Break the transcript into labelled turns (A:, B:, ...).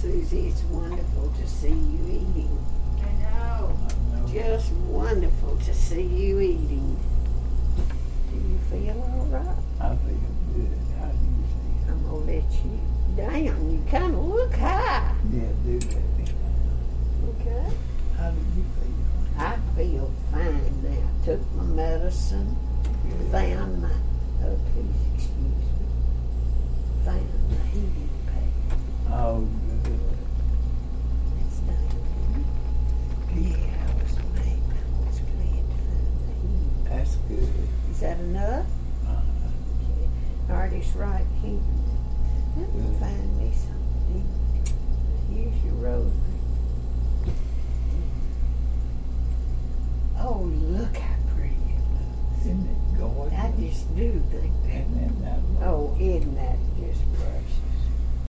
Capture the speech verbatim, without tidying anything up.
A: Susie, it's wonderful to see you eating.
B: I know.
C: I know.
A: Just wonderful to see you eating. Do you feel all right?
C: I feel good. How do you feel?
A: I'm gonna let you. Damn, you kind of look high.
C: Yeah, do that.
A: Okay.
C: How do you feel?
A: I feel fine now. Took my medicine.
C: Good.
A: Found my. Oh, please excuse me. Found my heating